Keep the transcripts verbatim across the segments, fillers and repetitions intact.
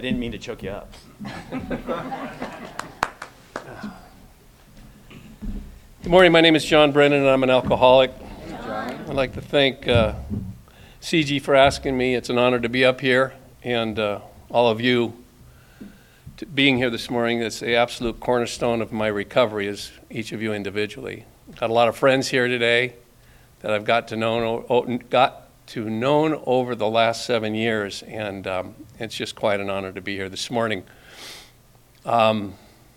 didn't mean to choke you up. Good morning, my name is John Brennan and I'm an alcoholic. I'd like to thank uh, C G for asking me. It's an honor to be up here, and uh, all of you to being here this morning. It's the absolute cornerstone of my recovery is each of you individually. Got a lot of friends here today that I've got to know got to known over the last seven years, and um, it's just quite an honor to be here this morning. Um,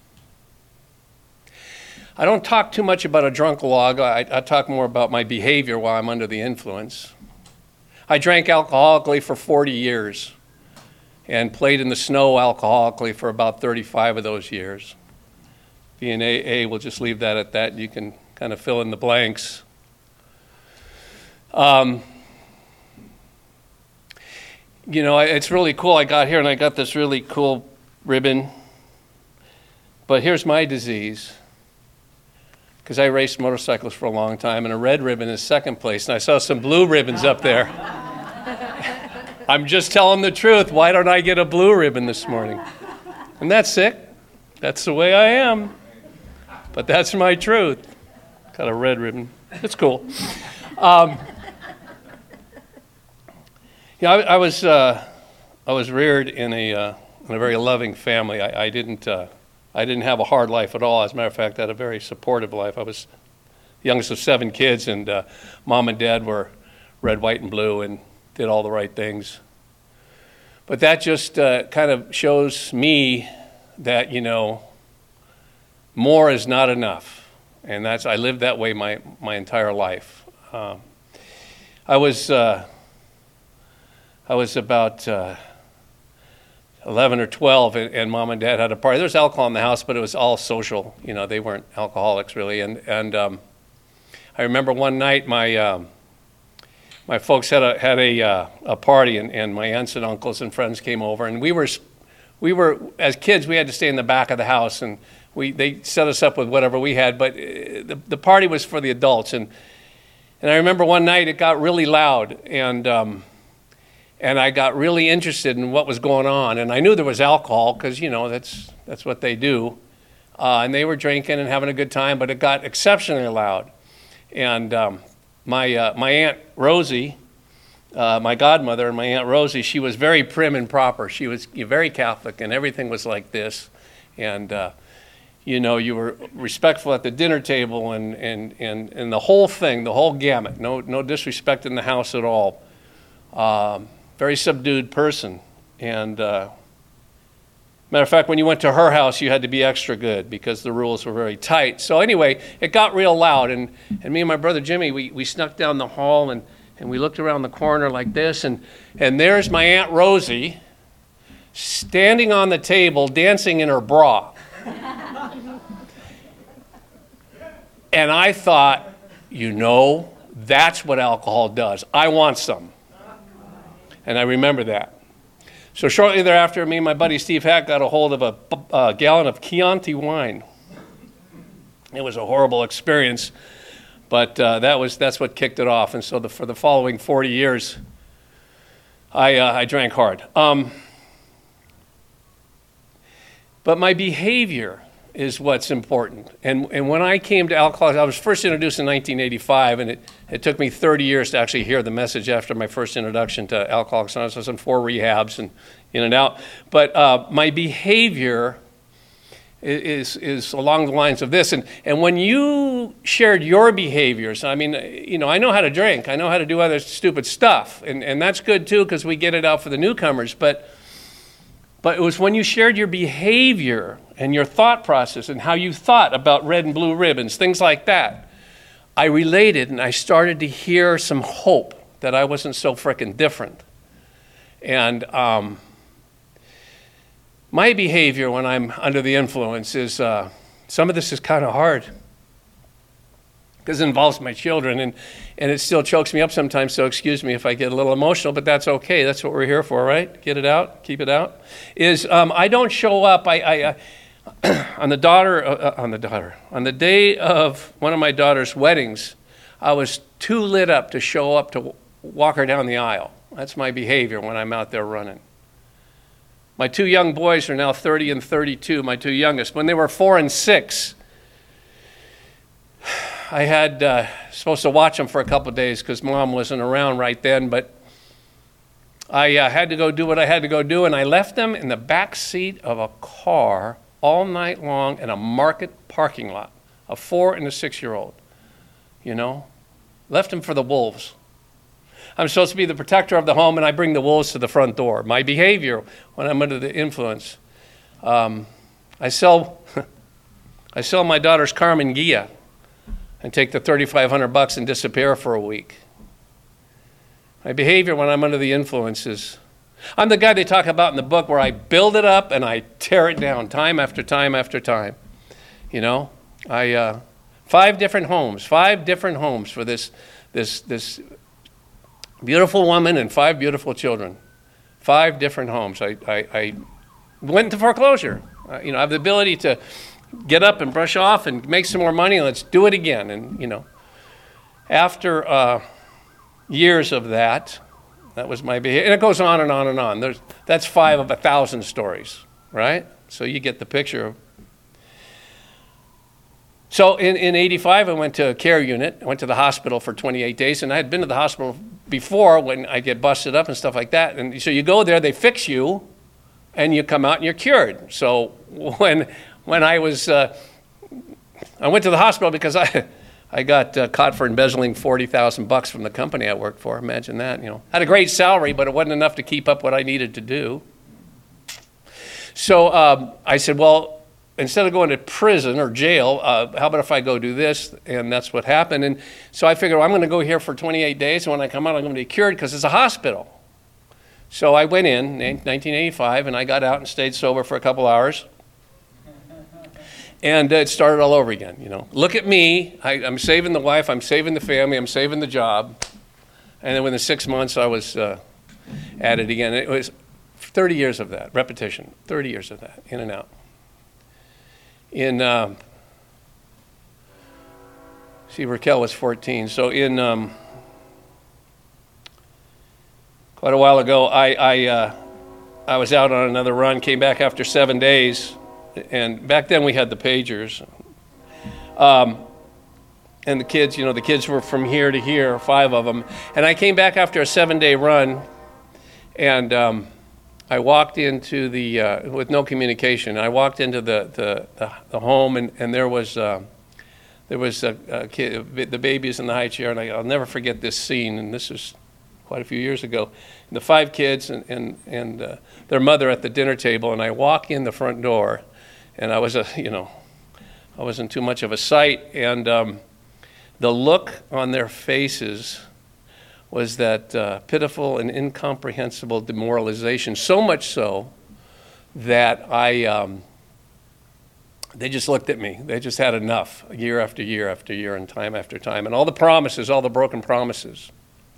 I don't talk too much about a drunk log. I, I talk more about my behavior while I'm under the influence. I drank alcoholically for forty years and played in the snow alcoholically for about thirty-five of those years. Being A A, we'll just leave that at that. You can kind of fill in the blanks. Um, you know, it's really cool. I got here and I got this really cool ribbon. But here's my disease. Because I raced motorcycles for a long time, and a red ribbon is second place, and I saw some blue ribbons up there. I'm just telling the truth. Why don't I get a blue ribbon this morning? And that's sick. That's the way I am. But that's my truth. Got a red ribbon. It's cool. Um, you know, I, I was uh, I was reared in a uh, in a very loving family. I, I didn't. Uh, I didn't have a hard life at all. As a matter of fact, I had a very supportive life. I was the youngest of seven kids, and uh, mom and dad were red, white, and blue and did all the right things. But that just uh, kind of shows me that, you know, more is not enough. And that's I lived that way my, my entire life. Um, I was uh, I was about... Uh, eleven or twelve, and, and mom and dad had a party. There was alcohol in the house, but it was all social. You know, they weren't alcoholics really. And and um, I remember one night my um, my folks had a had a uh, a party, and, and my aunts and uncles and friends came over, and we were we were as kids we had to stay in the back of the house, and we they set us up with whatever we had. But the the party was for the adults, and and I remember one night it got really loud, and. Um, And I got really interested in what was going on. And I knew there was alcohol because, you know, that's that's what they do. Uh, and they were drinking and having a good time, but it got exceptionally loud. And um, my uh, my Aunt Rosie, uh, my godmother and my Aunt Rosie, she was very prim and proper. She was very Catholic, and everything was like this. And, uh, you know, you were respectful at the dinner table and, and, and, and the whole thing, the whole gamut. No, no disrespect in the house at all. Um, Very subdued person, and uh, matter of fact, when you went to her house, you had to be extra good because the rules were very tight. So anyway, it got real loud, and, and me and my brother Jimmy, we, we snuck down the hall, and, and we looked around the corner like this, and, and there's my Aunt Rosie standing on the table dancing in her bra. And I thought, you know, that's what alcohol does. I want some. And I remember that. So shortly thereafter, me and my buddy Steve Hack got a hold of a, a gallon of Chianti wine. It was a horrible experience, but uh, that was that's what kicked it off. And so the, for the following forty years, I uh, I drank hard. Um, but my behavior is what's important. And and when I came to alcoholics, I was first introduced in nineteen eighty-five, and it, it took me thirty years to actually hear the message after my first introduction to Alcoholics Anonymous. I was in four rehabs and in and out. But uh, my behavior is is along the lines of this. And and when you shared your behaviors, I mean, you know, I know how to drink. I know how to do other stupid stuff. And, and that's good, too, because we get it out for the newcomers. But But it was when you shared your behavior and your thought process and how you thought about red and blue ribbons, things like that, I related and I started to hear some hope that I wasn't so frickin' different. And um, my behavior when I'm under the influence is, uh, some of this is kind of hard because it involves my children, and, and it still chokes me up sometimes, so excuse me if I get a little emotional, but that's okay. That's what we're here for, right? Get it out, keep it out. Is um, I don't show up, I, I, I on the daughter, uh, on the daughter, on the day of one of my daughter's weddings, I was too lit up to show up to walk her down the aisle. That's my behavior when I'm out there running. My two young boys are now thirty and thirty-two, my two youngest. When they were four and six, I had uh, supposed to watch them for a couple of days because Mom wasn't around right then, but I uh, had to go do what I had to go do, and I left them in the back seat of a car all night long in a market parking lot, a four and a six-year-old, you know. Left them for the wolves. I'm supposed to be the protector of the home, and I bring the wolves to the front door. My behavior when I'm under the influence. Um, I sell I sell my daughter's Carmen Gia and take the thirty-five hundred bucks and disappear for a week. My behavior when I'm under the influence is, I'm the guy they talk about in the book where I build it up and I tear it down time after time after time. You know, I uh, five different homes, five different homes for this this this beautiful woman and five beautiful children. Five different homes. I I, I went into foreclosure. Uh, you know, I have the ability to get up and brush off and make some more money. Let's do it again. And you know, after uh, years of that, that was my behavior. And it goes on and on and on. There's, that's five of a thousand stories, right? So you get the picture. So in, in eighty-five, I went to a care unit. I went to the hospital for twenty-eight days, and I had been to the hospital before when I get busted up and stuff like that. And so you go there, they fix you, and you come out and you're cured. So when when I was, uh, I went to the hospital because I I got uh, caught for embezzling forty thousand bucks from the company I worked for. Imagine that, you know. I had a great salary, but it wasn't enough to keep up what I needed to do. So um, I said, well, instead of going to prison or jail, uh, how about if I go do this? And that's what happened. And so I figured, well, I'm going to go here for twenty-eight days, and when I come out, I'm going to be cured because it's a hospital. So I went in in nineteen eighty-five, and I got out and stayed sober for a couple hours. And uh, it started all over again, you know. Look at me. I, I'm saving the wife. I'm saving the family. I'm saving the job. And then within six months, I was uh, at it again. It was thirty years of that, repetition, thirty years of that, in and out. In, um, see, Raquel was fourteen. So in um, quite a while ago, I I, uh, I was out on another run, came back after seven days. And back then we had the pagers. Um, and the kids, you know, the kids were from here to here, five of them. And I came back after a seven-day run, and um, I walked into the, uh, with no communication, I walked into the the, the, the home, and, and there was uh, there was a, a kid, the babies in the high chair, and I, I'll never forget this scene, and this was quite a few years ago. And the five kids and, and, and uh, their mother at the dinner table, and I walk in the front door, and I was a, you know, I wasn't too much of a sight, and um, the look on their faces was that uh, pitiful and incomprehensible demoralization, so much so that I, um, they just looked at me. They just had enough, year after year after year and time after time, and all the promises, all the broken promises.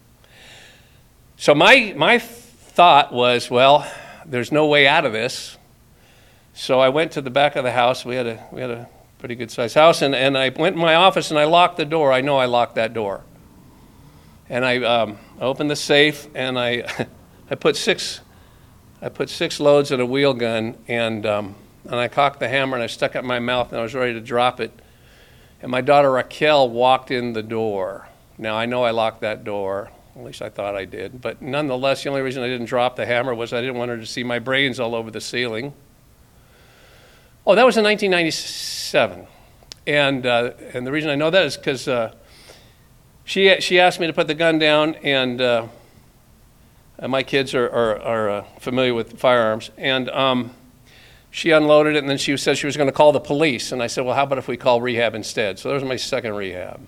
So my my thought was, well, there's no way out of this. So I went to the back of the house. We had a we had a pretty good sized house, and, and I went in my office and I locked the door. I know I locked that door. And I um, opened the safe, and I I put six I put six loads in a wheel gun, and um, and I cocked the hammer and I stuck it in my mouth, and I was ready to drop it. And my daughter Raquel walked in the door. Now I know I locked that door. At least I thought I did. But nonetheless, the only reason I didn't drop the hammer was I didn't want her to see my brains all over the ceiling. Oh, that was in nineteen ninety-seven. And uh, and the reason I know that is because uh, she she asked me to put the gun down, and uh, my kids are, are, are uh, familiar with firearms. And um, she unloaded it, and then she said she was going to call the police. And I said, well, how about if we call rehab instead? So that was my second rehab.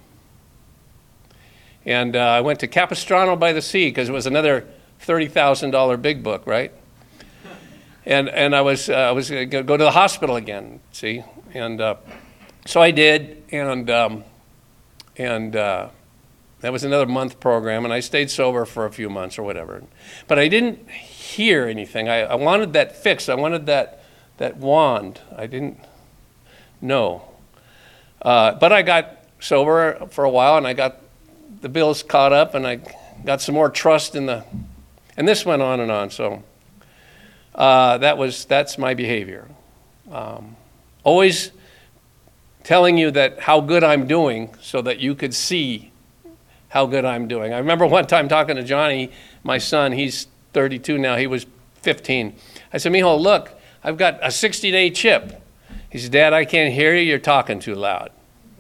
And uh, I went to Capistrano by the Sea because it was another thirty thousand dollars big book, right? And and I was uh, I was going to go to the hospital again, see? And uh, so I did, and um, and uh, that was another month program, and I stayed sober for a few months or whatever. But I didn't hear anything. I, I wanted that fix. I wanted that that wand. I didn't know. Uh, but I got sober for a while, and I got the bills caught up, and I got some more trust in the, and this went on and on. So uh, that was that's my behavior. Um, always telling you that how good I'm doing so that you could see how good I'm doing. I remember one time talking to Johnny, my son, he's thirty-two now, he was fifteen. I said, Mijo, look, I've got a sixty-day chip. He said, Dad, I can't hear you, you're talking too loud.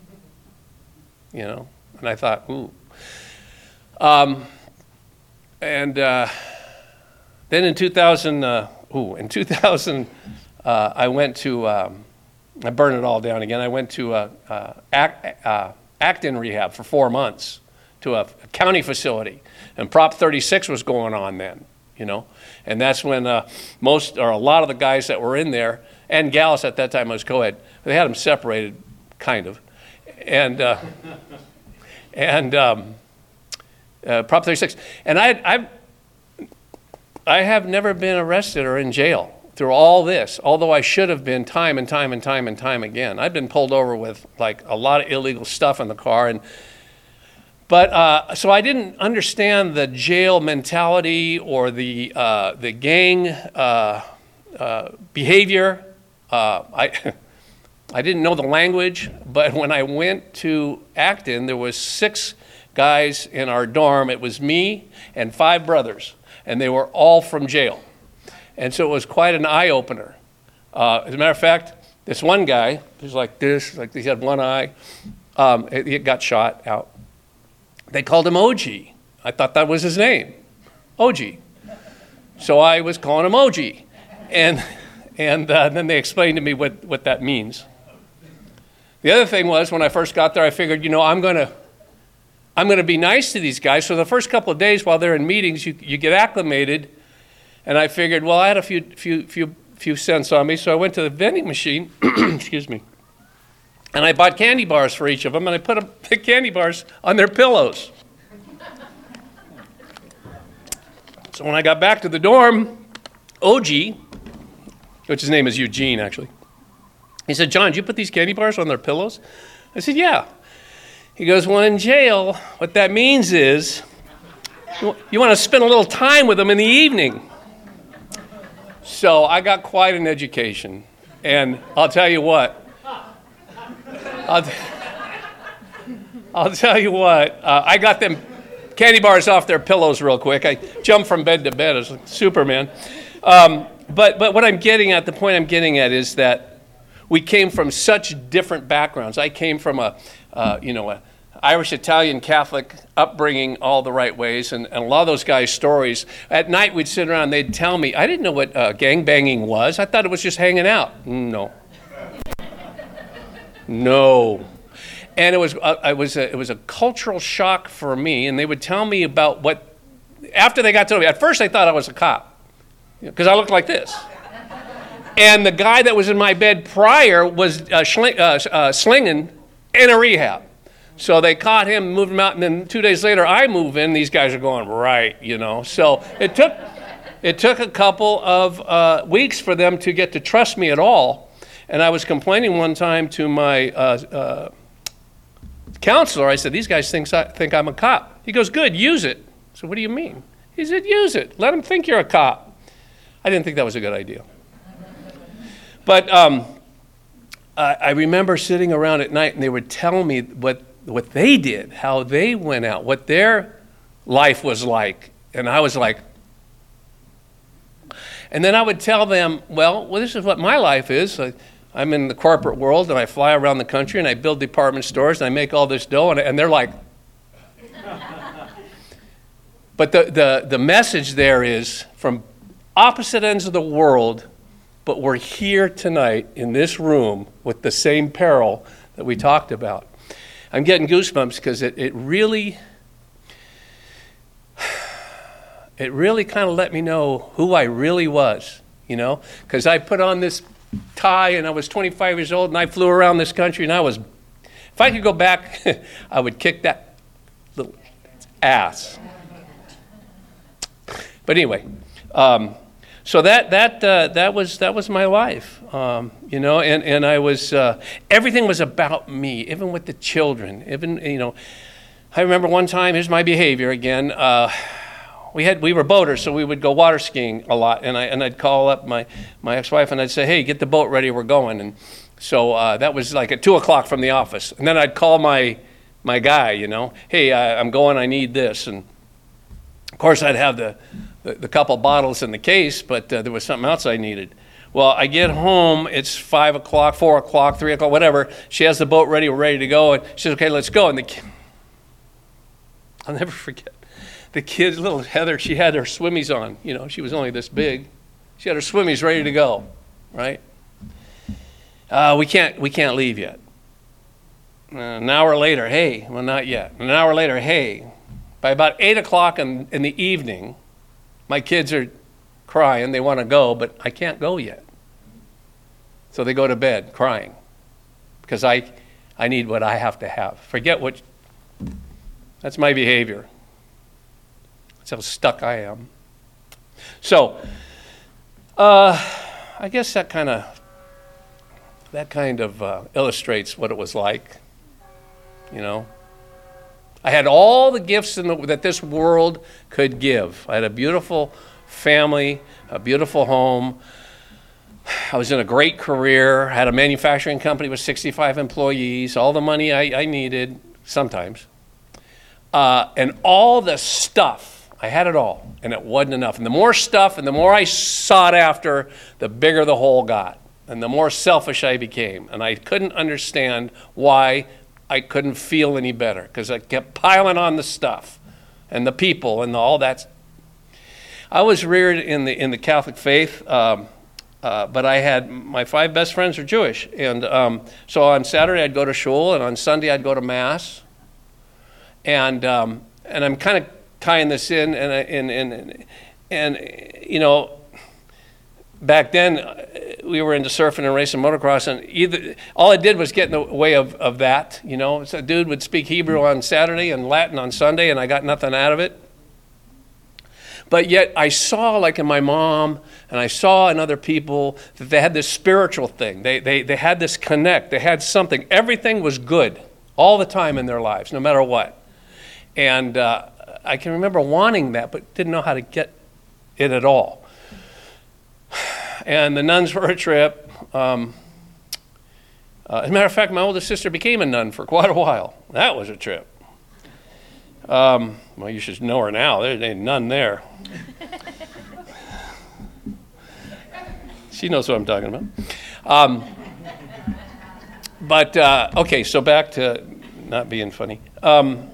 You know, and I thought, ooh. Um, and uh, then in two thousand, uh, ooh, in two thousand, uh, I went to, um, I burned it all down again. I went to uh, uh, act, uh, Acton rehab for four months to a, a county facility. And Prop thirty-six was going on then, you know. And that's when uh, most, or a lot of the guys that were in there, and gals at that time, I was co-ed, they had them separated, kind of. And, uh, and um, uh, Prop thirty-six. And I, I, I have never been arrested or in jail through all this, although I should have been time and time and time and time again. I've been pulled over with like a lot of illegal stuff in the car. and But uh, so I didn't understand the jail mentality or the uh, the gang uh, uh, behavior. Uh, I I didn't know the language, but when I went to Acton, there was six guys in our dorm. It was me and five brothers, and they were all from jail. And so it was quite an eye-opener. Uh, as a matter of fact, this one guy, he was like this, like he had one eye, um, he got shot out. They called him O G. I thought that was his name, O G. So I was calling him O G. And, and uh, then they explained to me what, what that means. The other thing was, when I first got there, I figured, you know, I'm going to I'm going to be nice to these guys. So the first couple of days while they're in meetings, you, you get acclimated. And I figured, well, I had a few, few, few, few cents on me, so I went to the vending machine, excuse me, and I bought candy bars for each of them, and I put a, the candy bars on their pillows. So when I got back to the dorm, O G, which his name is Eugene, actually, he said, John, did you put these candy bars on their pillows? I said, yeah. He goes, well, in jail, what that means is you want to spend a little time with them in the evening. So I got quite an education, and I'll tell you what, I'll, t- I'll tell you what, uh, I got them candy bars off their pillows real quick. I jumped from bed to bed as like Superman. Um, but, but what I'm getting at, the point I'm getting at is that we came from such different backgrounds. I came from a, uh, you know, a Irish, Italian, Catholic upbringing all the right ways, and, and a lot of those guys' stories. At night, we'd sit around, and they'd tell me, I didn't know what uh, gangbanging was. I thought it was just hanging out. No. No. And it was, uh, it, was a, it was a cultural shock for me, and they would tell me about what, after they got to know me, at first they thought I was a cop, because I looked like this. And the guy that was in my bed prior was uh, schling, uh, uh, slinging in a rehab. So they caught him, moved him out, and then two days later, I move in. These guys are going, right, you know. So it took it took a couple of uh, weeks for them to get to trust me at all. And I was complaining one time to my uh, uh, counselor. I said, these guys think, think I'm a cop. He goes, good, use it. So what do you mean? He said, use it. Let them think you're a cop. I didn't think that was a good idea. But um, I, I remember sitting around at night, and they would tell me what what they did, how they went out, what their life was like. And I was like, and then I would tell them, well, well this is what my life is. I, I'm in the corporate world, and I fly around the country, and I build department stores, and I make all this dough, and, and they're like, but the, the, the message there is from opposite ends of the world, but we're here tonight in this room with the same peril that we talked about. I'm getting goosebumps because it, it really, it really kind of let me know who I really was, you know? Because I put on this tie and I was twenty-five years old and I flew around this country and I was, if I could go back, I would kick that little ass. But anyway, um, so that that uh, that was that was my life, um, you know, and and I was uh, everything was about me, even with the children. Even you know, I remember one time. Here's my behavior again. Uh, we had we were boaters, so we would go water skiing a lot. And I and I'd call up my my ex-wife and I'd say, hey, get the boat ready, we're going. And so uh, that was like at two o'clock from the office. And then I'd call my my guy, you know, hey, I, I'm going, I need this. And of course, I'd have the the, the couple bottles in the case, but uh, there was something else I needed. Well, I get home, it's five o'clock, four o'clock, three o'clock, whatever. She has the boat ready, we're ready to go. And she says, okay, let's go. And the kid, I'll never forget, the kids, little Heather, she had her swimmies on. You know, she was only this big. She had her swimmies ready to go, right? Uh, we can't, we can't leave yet. Uh, an hour later, hey, well, not yet. An hour later, hey. By about eight o'clock in, in the evening, my kids are crying, they want to go, but I can't go yet. So they go to bed crying because I I need what I have to have. Forget what, that's my behavior. That's how stuck I am. So, uh, I guess that kind of, that kind of uh, illustrates what it was like, you know. I had all the gifts in the, that this world could give. I had a beautiful family, a beautiful home. I was in a great career, had a manufacturing company with sixty-five employees, all the money I, I needed, sometimes. Uh, and all the stuff, I had it all, and it wasn't enough. And the more stuff and the more I sought after, the bigger the hole got, and the more selfish I became. And I couldn't understand why I couldn't feel any better, because I kept piling on the stuff and the people and the, all that. I was reared in the in the Catholic faith, um, uh, but I had, my five best friends are Jewish. And um, so on Saturday I'd go to shul, and on Sunday I'd go to Mass. And um, and I'm kind of tying this in, and, and, and, and, you know, back then we were into surfing and racing motocross, and either all I did was get in the way of, of that, you know. So a dude would speak Hebrew on Saturday and Latin on Sunday, and I got nothing out of it. But yet I saw, like in my mom, and I saw in other people, that they had this spiritual thing. They, they, they had this connect. They had something. Everything was good all the time in their lives, no matter what. And uh, I can remember wanting that, but didn't know how to get it at all. And the nuns were a trip. Um, uh, as a matter of fact, my oldest sister became a nun for quite a while. That was a trip. Um, well, you should know her now. There ain't none there. She knows what I'm talking about. Um, but, uh, okay, so back to not being funny. Um,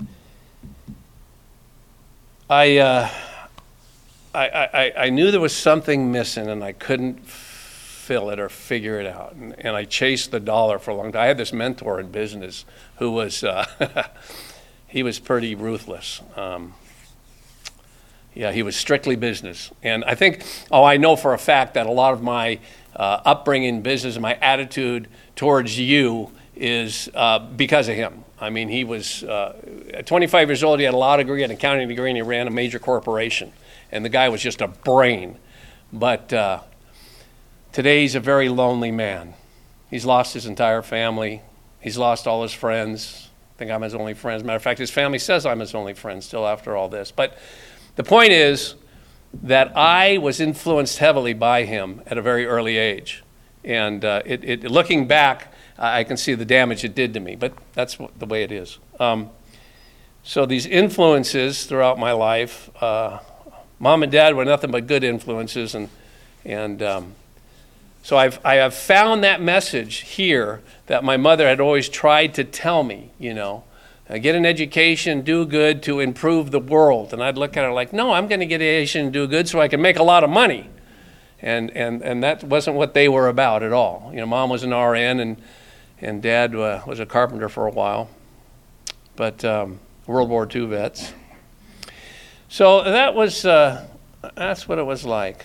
I, uh, I, I, I knew there was something missing, and I couldn't fill it or figure it out. And, and I chased the dollar for a long time. I had this mentor in business who was... Uh, he was pretty ruthless. Um, yeah, he was strictly business. And I think, oh, I know for a fact that a lot of my uh, upbringing in business and my attitude towards you is uh, because of him. I mean, he was, uh, at twenty-five years old, he had a law degree, an accounting degree, and he ran a major corporation. And the guy was just a brain. But uh, today he's a very lonely man. He's lost his entire family. He's lost all his friends. I think I'm his only friend. As a matter of fact, his family says I'm his only friend still after all this. But the point is that I was influenced heavily by him at a very early age. And uh, it, it, looking back, I can see the damage it did to me. But that's what, the way it is. Um, so these influences throughout my life, uh, mom and dad were nothing but good influences. And, and um, so I've, I have found that message here that my mother had always tried to tell me, you know, uh, get an education, do good to improve the world. And I'd look at her like, no, I'm going to get an education and do good so I can make a lot of money. And and and that wasn't what they were about at all. You know, mom was an R N, and and dad uh, was a carpenter for a while, but um, World War Two vets. So that was, uh, that's what it was like.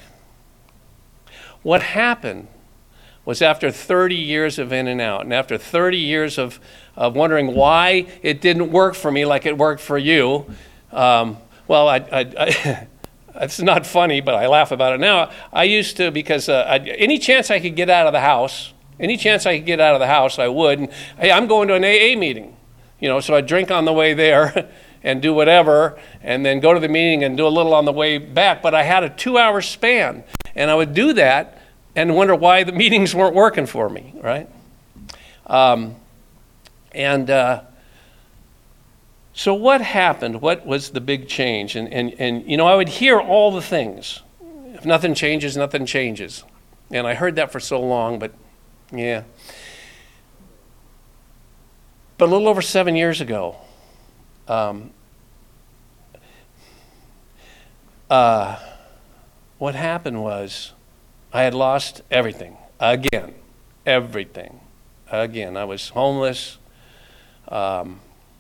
What happened was after thirty years of in and out, and after thirty years of, of wondering why it didn't work for me like it worked for you, um, well, I, I, I it's not funny, but I laugh about it now. I used to, because uh, I, any chance I could get out of the house, any chance I could get out of the house, I would. And, hey, I'm going to an A A meeting, you know, so I'd drink on the way there, and do whatever, and then go to the meeting and do a little on the way back. But I had a two-hour span, and I would do that and wonder why the meetings weren't working for me, right? Um, and uh, so what happened? What was the big change? And, and, and, you know, I would hear all the things. If nothing changes, nothing changes. And I heard that for so long, but yeah. But a little over seven years ago, um, uh, what happened was I had lost everything again, everything again. I was homeless, um,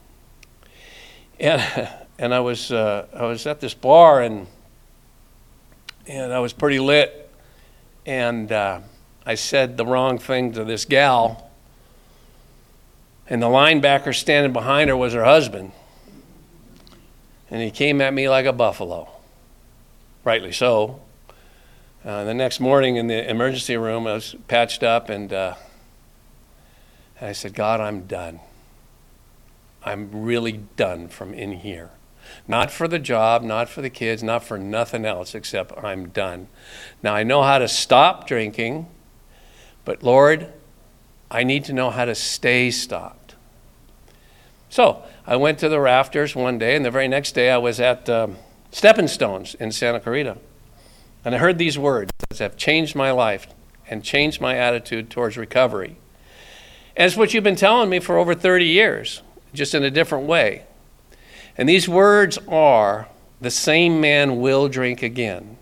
and and I was uh, I was at this bar and and I was pretty lit, and uh, I said the wrong thing to this gal. And the linebacker standing behind her was her husband. And he came at me like a buffalo. Rightly so. Uh, the next morning in the emergency room, I was patched up, and, uh, and I said, God, I'm done. I'm really done from in here. Not for the job, not for the kids, not for nothing else, except I'm done. Now, I know how to stop drinking, but Lord, I need to know how to stay stopped. So I went to the Rafters one day, and the very next day I was at um, Stepping Stones in Santa Clarita. And I heard these words that have changed my life and changed my attitude towards recovery. And it's what you've been telling me for over thirty years, just in a different way. And these words are, the same man will drink again.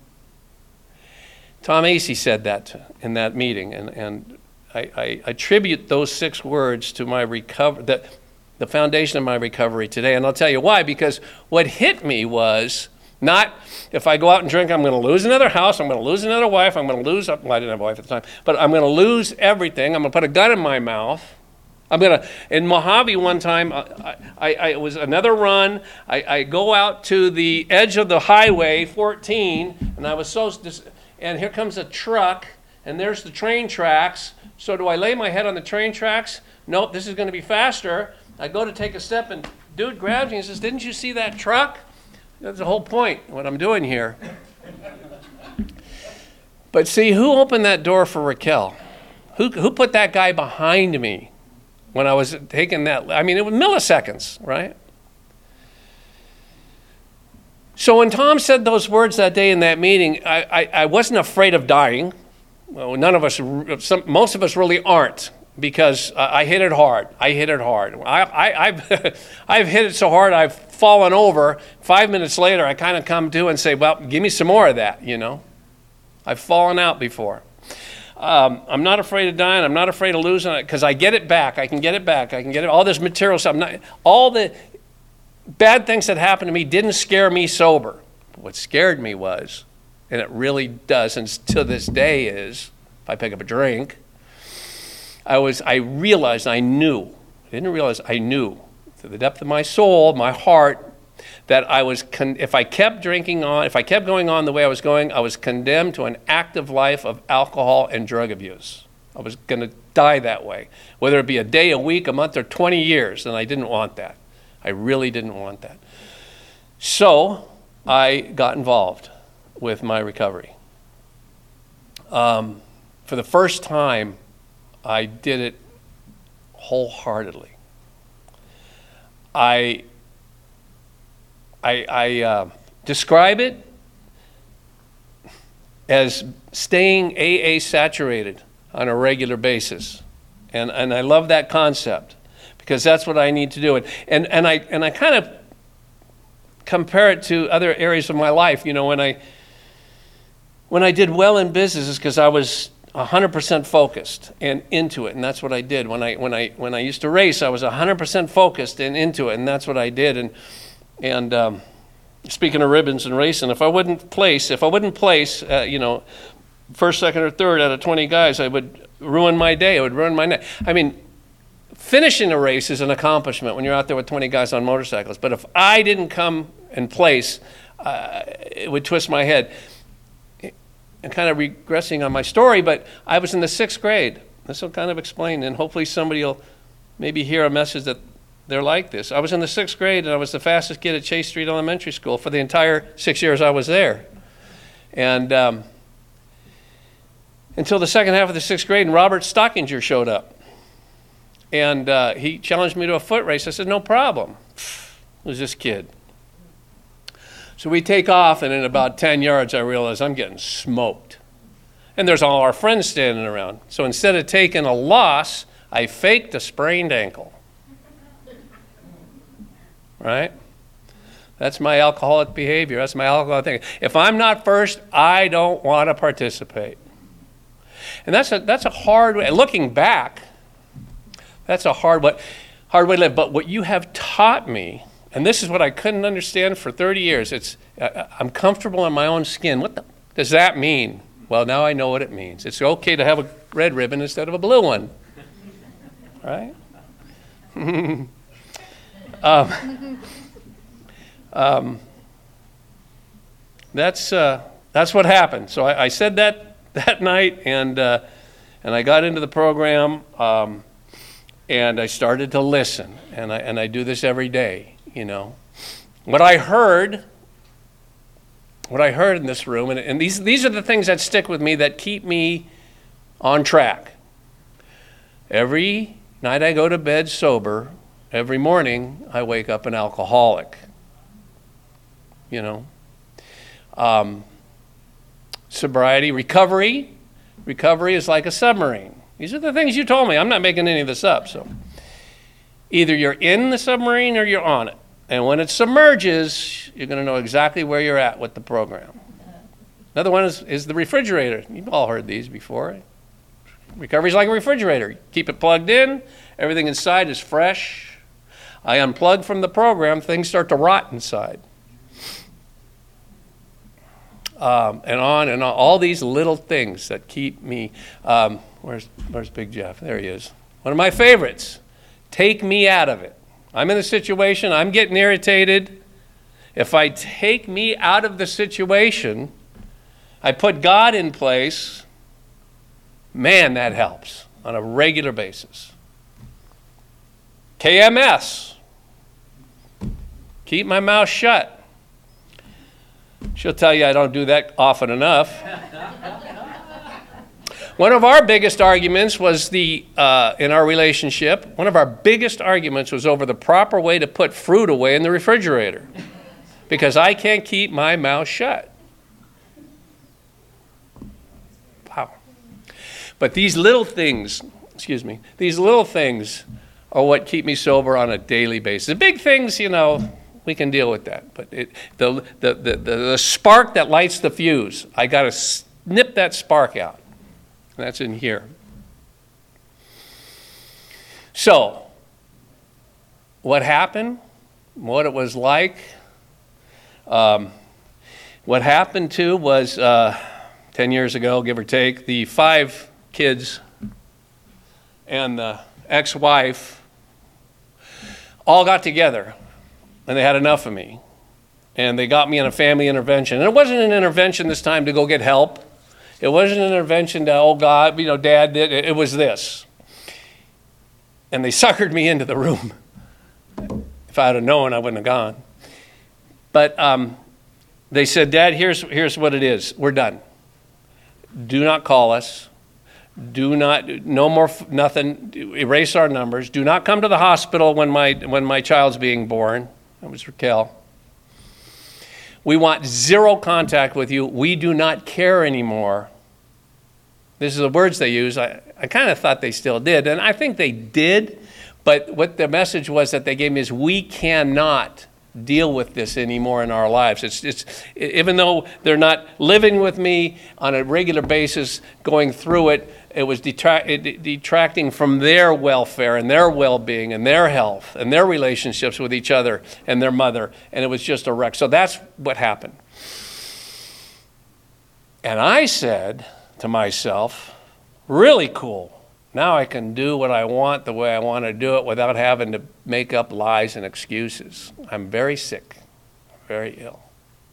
Tom Acey said that in that meeting, and, and I, I attribute those six words to my recovery, the, the foundation of my recovery today. And I'll tell you why, because what hit me was not, if I go out and drink, I'm going to lose another house, I'm going to lose another wife, I'm going to lose, well, I didn't have a wife at the time, but I'm going to lose everything, I'm going to put a gun in my mouth. I'm going to, in Mojave one time, I, I, I it was another run, I, I go out to the edge of the highway, fourteen, and I was so, and here comes a truck, and there's the train tracks. So do I lay my head on the train tracks? Nope, this is going to be faster. I go to take a step, and dude grabs me and says, didn't you see that truck? That's the whole point, what I'm doing here. But see, who opened that door for Raquel? Who, who put that guy behind me when I was taking that? I mean, it was milliseconds, right? So when Tom said those words that day in that meeting, I, I, I wasn't afraid of dying. Well, none of us, some, most of us really aren't, because uh, I hit it hard. I hit it hard. I, I, I've, I've hit it so hard I've fallen over. Five minutes later, I kind of come to and say, well, give me some more of that, you know. I've fallen out before. Um, I'm not afraid of dying. I'm not afraid of losing it, because I get it back. I can get it back. I can get it. All this material stuff. I'm not, all the bad things that happened to me didn't scare me sober. What scared me was, and it really does, and to this day is, if I pick up a drink, I was, I realized, I knew, I didn't realize, I knew, to the depth of my soul, my heart, that I was, con- if I kept drinking on, if I kept going on the way I was going, I was condemned to an active life of alcohol and drug abuse. I was going to die that way, whether it be a day, a week, a month, or twenty years, and I didn't want that. I really didn't want that. So I got involved with my recovery. Um, for the first time, I did it wholeheartedly. I, I, I uh, describe it as staying A A saturated on a regular basis, and and I love that concept, because that's what I need to do. And and, and I and I kind of compare it to other areas of my life. You know, when I when I did well in business, is because I was one hundred percent focused and into it, and that's what I did. When I when I when I used to race, I was one hundred percent focused and into it, and that's what I did. And and um, speaking of ribbons and racing, if I wouldn't place, if I wouldn't place, uh, you know, first, second, or third out of twenty guys, I would ruin my day. I would ruin my night. I mean, finishing a race is an accomplishment when you're out there with twenty guys on motorcycles. But if I didn't come in place, uh, it would twist my head. I'm kind of regressing on my story, but I was in the sixth grade. This will kind of explain, and hopefully somebody will maybe hear a message that they're like this. I was in the sixth grade, and I was the fastest kid at Chase Street Elementary School for the entire six years I was there. And um, until the second half of the sixth grade, and Robert Stockinger showed up. And uh, he challenged me to a foot race. I said, no problem. Who's this kid? So we take off, and in about ten yards, I realize I'm getting smoked. And there's all our friends standing around. So instead of taking a loss, I faked a sprained ankle. Right? That's my alcoholic behavior. That's my alcoholic thing. If I'm not first, I don't want to participate. And that's a that's a hard way. Looking back, that's a hard way, hard way to live. But what you have taught me, and this is what I couldn't understand for thirty years, it's uh, I'm comfortable in my own skin. What the, does that mean? Well, now I know what it means. It's okay to have a red ribbon instead of a blue one. Right? um, um, that's uh, that's what happened. So I, I said that that night, and uh, and I got into the program, um, and I started to listen, and I and I do this every day. You know, what I heard, what I heard in this room, and, and these these are the things that stick with me, that keep me on track. Every night I go to bed sober. Every morning, I wake up an alcoholic, you know. Um, sobriety, recovery. Recovery is like a submarine. These are the things you told me. I'm not making any of this up. So either you're in the submarine or you're on it. And when it submerges, you're going to know exactly where you're at with the program. Another one is, is the refrigerator. You've all heard these before. Recovery is like a refrigerator. Keep it plugged in. Everything inside is fresh. I unplug from the program, things start to rot inside. Um, and on and on, all these little things that keep me, um, where's, where's Big Jeff? There he is. One of my favorites, take me out of it. I'm in a situation, I'm getting irritated. If I take me out of the situation, I put God in place, man, that helps on a regular basis. K M S. Keep my mouth shut. She'll tell you I don't do that often enough. One of our biggest arguments was the, uh, in our relationship, one of our biggest arguments was over the proper way to put fruit away in the refrigerator. Because I can't keep my mouth shut. Wow. But these little things, excuse me, these little things are what keep me sober on a daily basis. The big things, you know, we can deal with that. But it, the, the, the, the, the spark that lights the fuse, I got to snip that spark out. And that's in here. So, what happened? What it was like? Um, what happened too was uh, ten years ago, give or take, the five kids and the ex-wife all got together, and they had enough of me. And they got me in a family intervention. And it wasn't an intervention this time to go get help. It wasn't an intervention to, oh, God, you know, Dad did. It was this. And they suckered me into the room. If I had have known, I wouldn't have gone. But um, they said, Dad, here's, here's what it is. We're done. Do not call us. Do not, no more, nothing, erase our numbers. Do not come to the hospital when my when my child's being born. That was Raquel. We want zero contact with you. We do not care anymore. These are the words they use. I, I kind of thought they still did, and I think they did, but what the message was that they gave me is we cannot deal with this anymore in our lives. It's, it's even though they're not living with me on a regular basis, going through it, it was detract, it, detracting from their welfare and their well-being and their health and their relationships with each other and their mother, and it was just a wreck. So that's what happened. And I said to myself, really cool. Now I can do what I want the way I want to do it without having to make up lies and excuses. I'm very sick, very ill.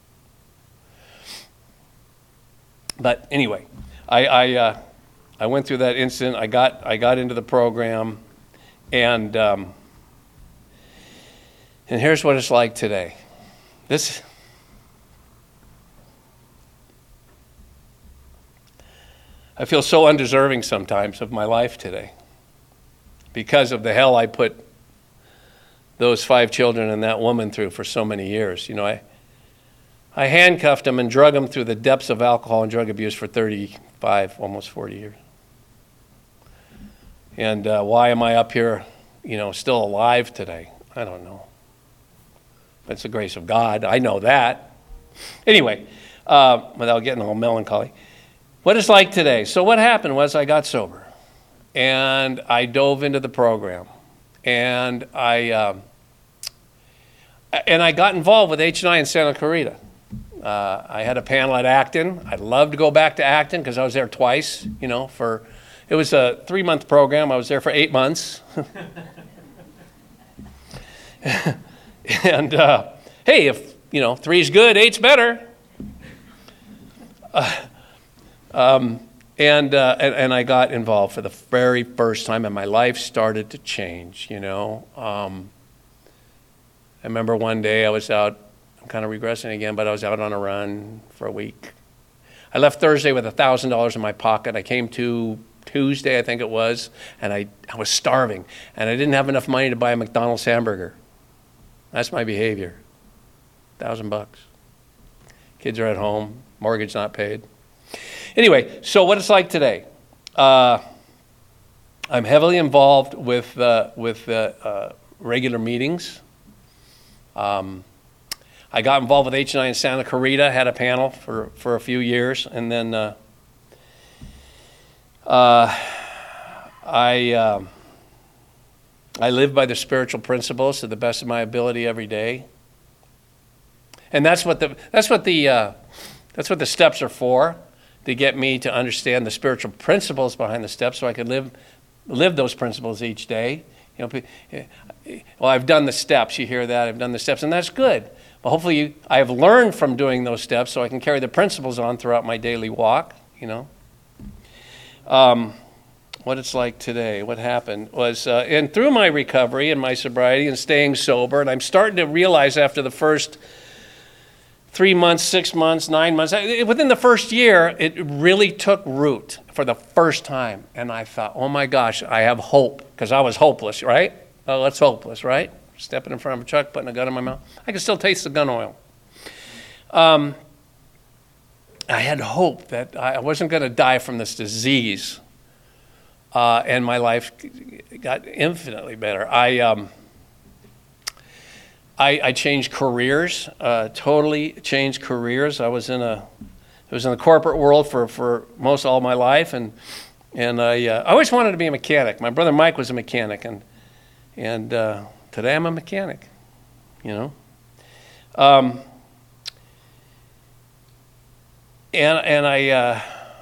But anyway, I I, uh, I went through that incident. I got I got into the program, and um, And here's what it's like today. This, I feel so undeserving sometimes of my life today because of the hell I put those five children and that woman through for so many years. You know, I I handcuffed them and drug them through the depths of alcohol and drug abuse for thirty-five, almost forty years. And uh, why am I up here, you know, still alive today? I don't know. It's the grace of God. I know that. Anyway, uh, without getting all melancholy, what it's like today. So what happened was I got sober, and I dove into the program, and I um, and I got involved with H and I in Santa Clarita. Uh, I had a panel at Acton. I'd love to go back to Acton because I was there twice. You know, for it was a three-month program. I was there for eight months. And uh, hey, if you know three's good, eight's better. Uh, um, and, uh, and and I got involved for the very first time, and my life started to change. You know, um, I remember one day I was out. I'm kind of regressing again, but I was out on a run for a week. I left Thursday with a thousand dollars in my pocket. I came to Tuesday, I think it was, and I, I was starving, and I didn't have enough money to buy a McDonald's hamburger. That's my behavior. Thousand bucks. Kids are at home. Mortgage not paid. Anyway, so what it's like today. Uh, I'm heavily involved with uh, with uh, uh, regular meetings. Um, I got involved with H and I in Santa Clarita, had a panel for, for a few years, and then uh, uh, I... Uh, I live by the spiritual principles to the best of my ability every day, and that's what the that's what the uh, that's what the steps are for, to get me to understand the spiritual principles behind the steps, so I can live live those principles each day. You know, well, I've done the steps. You hear that? I've done the steps, and that's good. But hopefully, you, I have learned from doing those steps, so I can carry the principles on throughout my daily walk. You know. Um, What it's like today, what happened was, uh, and through my recovery and my sobriety and staying sober, and I'm starting to realize after the first three months, six months, nine months, within the first year, it really took root for the first time. And I thought, oh my gosh, I have hope, because I was hopeless, right? Oh, that's hopeless, right? Stepping in front of a truck, putting a gun in my mouth. I can still taste the gun oil. Um, I had hope that I wasn't going to die from this disease. Uh, and my life got infinitely better. I um, I, I changed careers, uh, totally changed careers. I was in a, I was in the corporate world for, for most all my life, and and I uh, I always wanted to be a mechanic. My brother Mike was a mechanic, and and uh, today I'm a mechanic. You know. Um, and and I. Uh,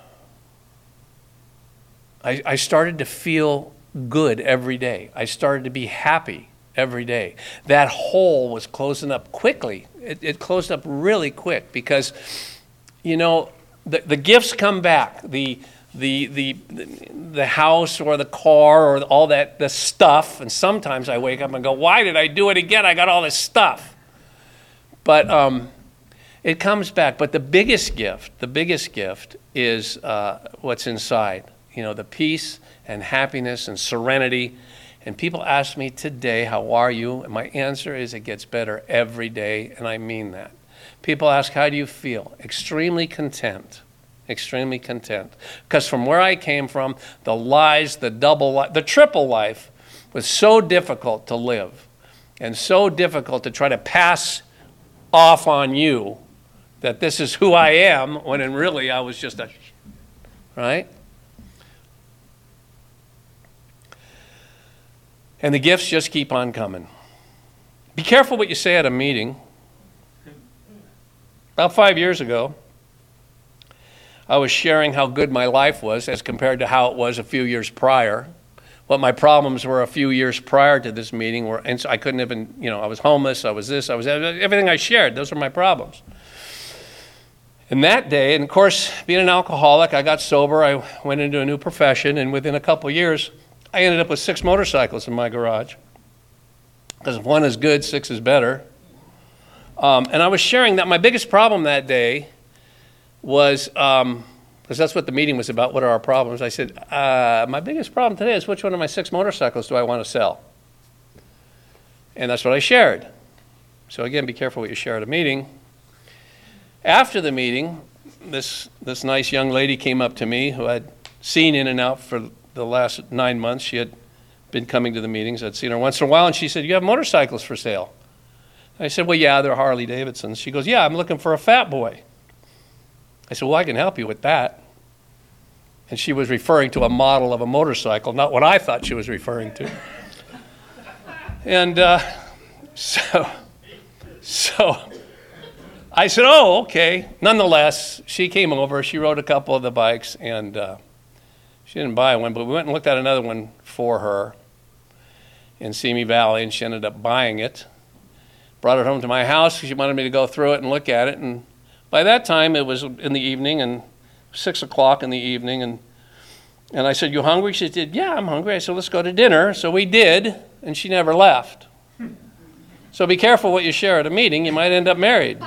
I, I started to feel good every day. I started to be happy every day. That hole was closing up quickly. It, it closed up really quick because, you know, the, the gifts come back. The, the the the house or the car or all that, the stuff. And sometimes I wake up and go, why did I do it again? I got all this stuff. But um, it comes back. But the biggest gift, the biggest gift is uh, what's inside. You know, the peace and happiness and serenity. And people ask me today, how are you? And my answer is it gets better every day, and I mean that. People ask, how do you feel? Extremely content. Extremely content. Because from where I came from, the lies, the double life, the triple life was so difficult to live and so difficult to try to pass off on you that this is who I am, when in really I was just a, right? And the gifts just keep on coming. Be careful what you say at a meeting. About five years ago, I was sharing how good my life was as compared to how it was a few years prior. What my problems were a few years prior to this meeting were, and so I couldn't even, you know, I was homeless, I was this, I was everything I shared. Those were my problems. And that day, and of course, being an alcoholic, I got sober, I went into a new profession, and within a couple of years, I ended up with six motorcycles in my garage. because if one is good, six is better. Um, and I was sharing that my biggest problem that day was, um, because that's what the meeting was about, what are our problems? I said, uh, my biggest problem today is which one of my six motorcycles do I want to sell? And that's what I shared. So again, be careful what you share at a meeting. After the meeting, this this nice young lady came up to me who I'd seen in and out for the last nine months. She had been coming to the meetings. I'd seen her once in a while, and she said, "You have motorcycles for sale?" I said, "Well, yeah, they're Harley Davidsons." She goes, "Yeah, I'm looking for a fat boy." I said, "Well, I can help you with that." And she was referring to a model of a motorcycle, not what I thought she was referring to. And uh, so, so I said, "Oh, okay." Nonetheless, she came over. She rode a couple of the bikes, and uh, she didn't buy one, but we went and looked at another one for her in Simi Valley, and she ended up buying it. Brought it home to my house. She wanted me to go through it and look at it, and by that time it was in the evening, and six o'clock in the evening, and and I said, "You hungry?" She said, "Yeah, I'm hungry." I said, "Let's go to dinner." So we did, and she never left. So be careful what you share at a meeting. You might end up married.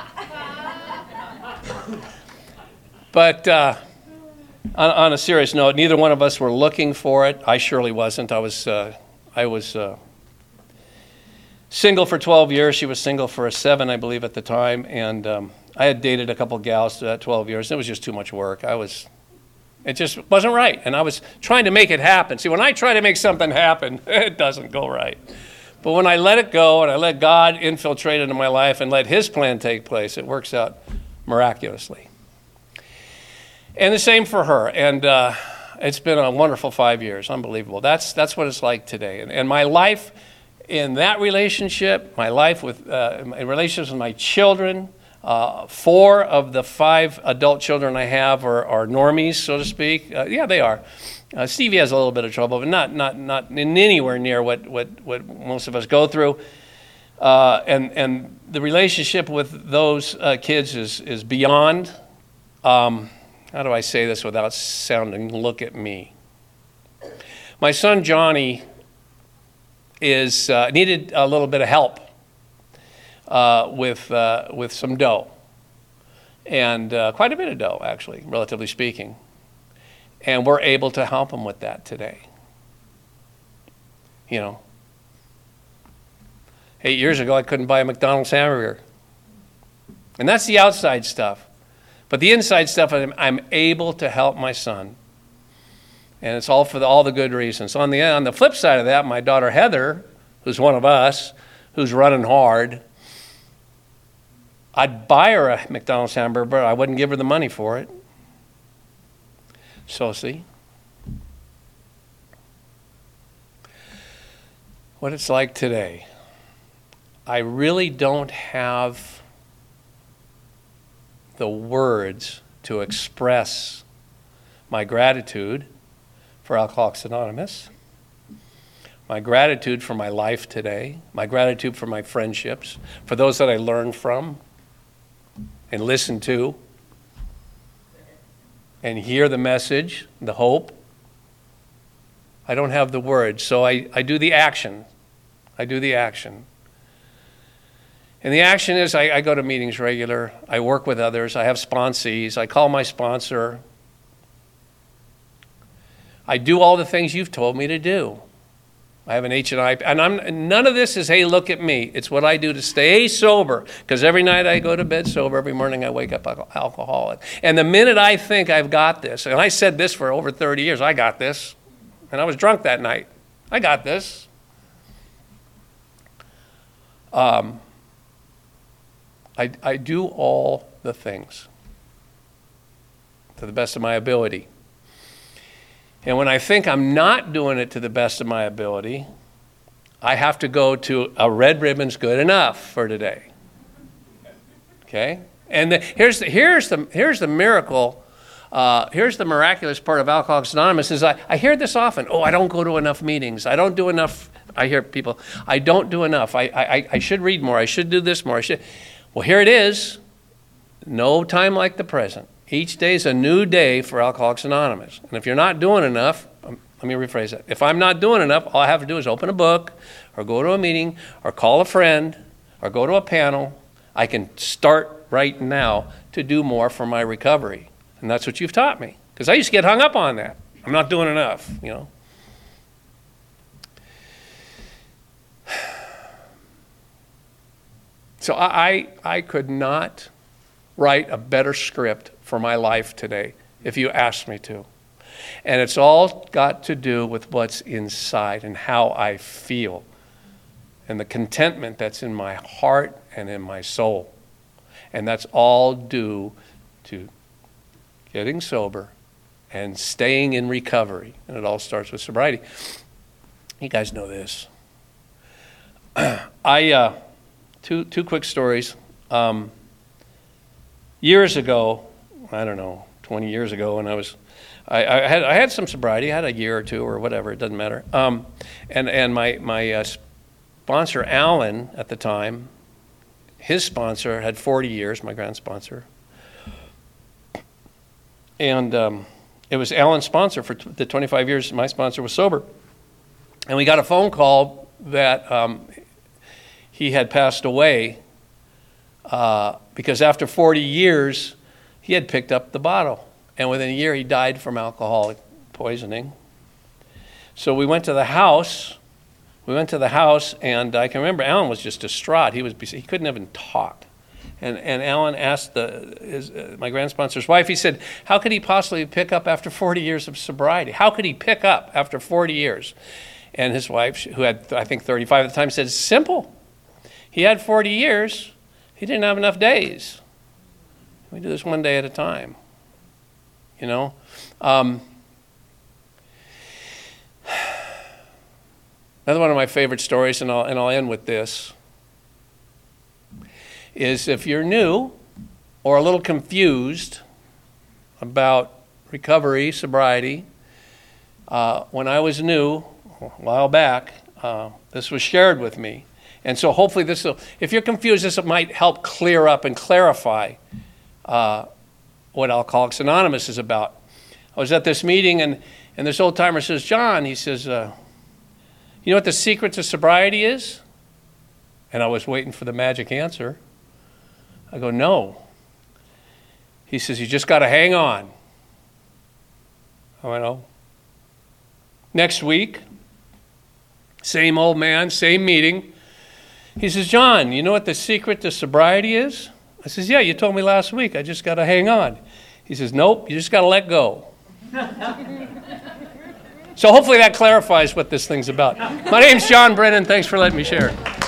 But uh, on, on a serious note, neither one of us were looking for it. I surely wasn't. I was, uh, I was uh, single for twelve years. She was single for seven, I believe, at the time. And um, I had dated a couple gals to that twelve years. It was just too much work. I was, it just wasn't right. And I was trying to make it happen. See, when I try to make something happen, it doesn't go right. But when I let it go and I let God infiltrate into my life and let His plan take place, it works out miraculously. And the same for her. And uh, it's been a wonderful five years. Unbelievable. That's that's what it's like today. And, and my life in that relationship, my life with uh, in relationships with my children, uh, four of the five adult children I have are, are normies, so to speak. Uh, yeah, they are. Uh, Stevie has a little bit of trouble, but not not not in anywhere near what, what, what most of us go through. Uh, and and the relationship with those uh, kids is is beyond. Um, how do I say this without sounding? Look at me. My son Johnny is uh, needed a little bit of help uh, with uh, with some dough, and uh, quite a bit of dough, actually, relatively speaking. And we're able to help him with that today. You know, eight years ago, I couldn't buy a McDonald's hamburger. And that's the outside stuff. But the inside stuff, I'm, I'm able to help my son. And it's all for the, all the good reasons. On the, on the flip side of that, my daughter Heather, who's one of us, who's running hard, I'd buy her a McDonald's hamburger, but I wouldn't give her the money for it. So see what it's like today. I really don't have the words to express my gratitude for Alcoholics Anonymous, my gratitude for my life today, my gratitude for my friendships, for those that I learned from and listened to, and hear the message, the hope. I don't have the words, so I, I do the action. I do the action. And the action is I, I go to meetings regular. I work with others. I have sponsees. I call my sponsor. I do all the things you've told me to do. I have an H and I, and I'm none of this is, hey, look at me. It's what I do to stay sober, because every night I go to bed sober, every morning I wake up alcoholic. And the minute I think I've got this, and I said this for over thirty years, I got this, and I was drunk that night. I got this. Um, I, I do all the things to the best of my ability. And when I think I'm not doing it to the best of my ability, I have to go to a red ribbon's good enough for today. Okay? And the, here's, the, here's, the, here's the miracle, uh, here's the miraculous part of Alcoholics Anonymous is I, I hear this often. Oh, I don't go to enough meetings. I don't do enough. I hear people, I don't do enough. I, I, I should read more. I should do this more. I should. Well, here it is. No time like the present. Each day is a new day for Alcoholics Anonymous. And if you're not doing enough, let me rephrase that. If I'm not doing enough, all I have to do is open a book or go to a meeting or call a friend or go to a panel. I can start right now to do more for my recovery. And that's what you've taught me. Because I used to get hung up on that. I'm not doing enough, you know. So I, I could not write a better script for my life today if you asked me to. And it's all got to do with what's inside and how I feel and the contentment that's in my heart and in my soul. And that's all due to getting sober and staying in recovery. And it all starts with sobriety. You guys know this. I... Uh, Two two quick stories. Um, years ago, I don't know, twenty years ago, when I was, I, I had I had some sobriety. I had a year or two or whatever. It doesn't matter. Um, and and my my uh, sponsor Alan at the time, his sponsor had forty years. My grand sponsor, and um, it was Alan's sponsor for t- the twenty-five years. My sponsor was sober, and we got a phone call that. Um, He had passed away uh, because after forty years, he had picked up the bottle. And within a year, he died from alcoholic poisoning. So we went to the house. We went to the house, and I can remember Alan was just distraught. He was he couldn't even talk. And and Alan asked the his, uh, my grand sponsor's wife, he said, how could he possibly pick up after forty years of sobriety? How could he pick up after forty years? And his wife, who had, I think, thirty-five at the time, said, it's simple. He had forty years. He didn't have enough days. We do this one day at a time. You know? Um, another one of my favorite stories, and I'll, and I'll end with this, is if you're new or a little confused about recovery, sobriety, uh, when I was new, a while back, uh, this was shared with me. And so hopefully this will, if you're confused, this might help clear up and clarify uh, what Alcoholics Anonymous is about. I was at this meeting, and, and this old timer says, John, he says, uh, you know what the secret to sobriety is? And I was waiting for the magic answer. I go, no. He says, you just got to hang on. I went, oh. Next week, same old man, same meeting. He says, John, you know what the secret to sobriety is? I says, yeah, you told me last week. I just got to hang on. He says, nope, you just got to let go. So hopefully that clarifies what this thing's about. My name's John Brennan. Thanks for letting me share.